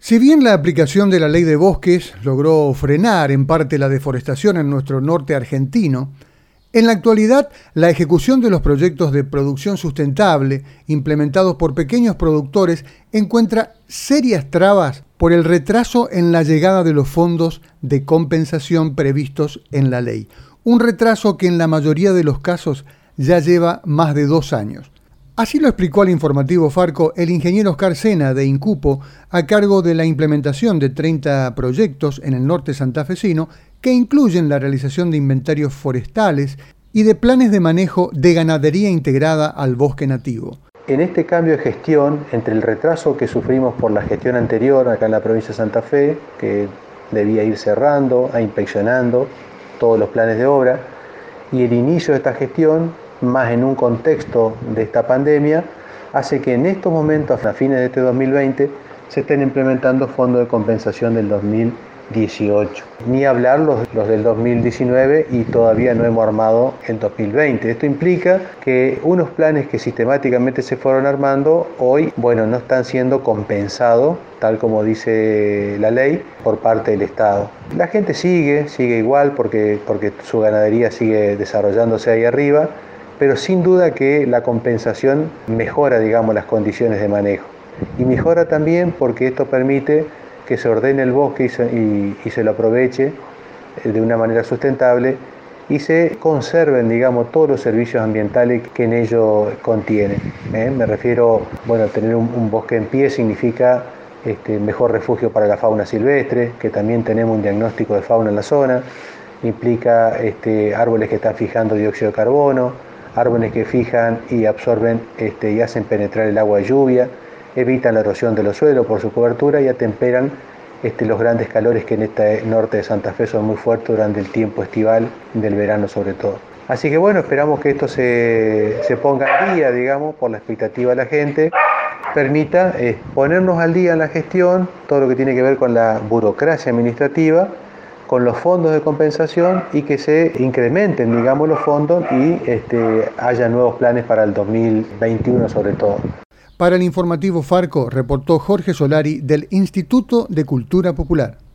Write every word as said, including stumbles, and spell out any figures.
Si bien la aplicación de la Ley de Bosques logró frenar en parte la deforestación en nuestro norte argentino, en la actualidad la ejecución de los proyectos de producción sustentable implementados por pequeños productores encuentra serias trabas por el retraso en la llegada de los fondos de compensación previstos en la ley. Un retraso que en la mayoría de los casos ya lleva más de dos años. Así lo explicó al informativo Farco el ingeniero Oscar Sena de Incupo, a cargo de la implementación de treinta proyectos en el norte santafesino que incluyen la realización de inventarios forestales y de planes de manejo de ganadería integrada al bosque nativo. En este cambio de gestión, entre el retraso que sufrimos por la gestión anterior acá en la provincia de Santa Fe, que debía ir cerrando e inspeccionando todos los planes de obra, y el inicio de esta gestión, más en un contexto de esta pandemia, hace que en estos momentos, a fines de este dos mil veinte, se estén implementando fondos de compensación del dos mil dieciocho. Ni hablar los, los del dos mil diecinueve y todavía no hemos armado el dos mil veinte. Esto implica que unos planes que sistemáticamente se fueron armando, hoy, bueno, no están siendo compensados, tal como dice la ley, por parte del Estado. La gente sigue, sigue igual porque, porque su ganadería sigue desarrollándose ahí arriba, pero sin duda que la compensación mejora, digamos, las condiciones de manejo. Y mejora también porque esto permite que se ordene el bosque y se, y, y se lo aproveche de una manera sustentable y se conserven, digamos, todos los servicios ambientales que en ello contiene. ¿eh? Me refiero, bueno, tener un, un bosque en pie significa este, mejor refugio para la fauna silvestre, que también tenemos un diagnóstico de fauna en la zona, implica este, árboles que están fijando dióxido de carbono, árboles que fijan y absorben este, y hacen penetrar el agua de lluvia, evitan la erosión de los suelos por su cobertura y atemperan este, los grandes calores que en este norte de Santa Fe son muy fuertes durante el tiempo estival, del verano sobre todo. Así que bueno, esperamos que esto se, se ponga al día, digamos, por la expectativa de la gente, permita eh, ponernos al día en la gestión, todo lo que tiene que ver con la burocracia administrativa, con los fondos de compensación y que se incrementen, digamos, los fondos y este, haya nuevos planes para el dos mil veintiuno sobre todo. Para el informativo Farco reportó Jorge Solari del Instituto de Cultura Popular.